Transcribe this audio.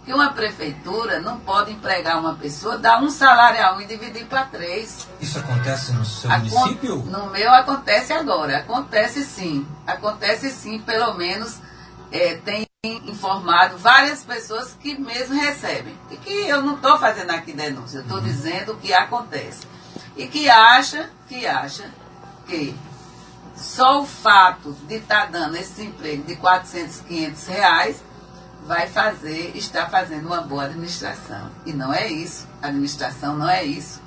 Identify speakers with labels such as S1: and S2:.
S1: que uma prefeitura não pode empregar uma pessoa, dar um salário a um e dividir para 3.
S2: Isso acontece no seu município?
S1: No meu acontece agora. Acontece sim, pelo menos tem informado várias pessoas que mesmo recebem. E que eu não estou fazendo aqui denúncia, eu estou dizendo que acontece. E que acha que só o fato de estar dando esse emprego de 400, 500 reais está fazendo uma boa administração. E não é isso. A administração não é isso.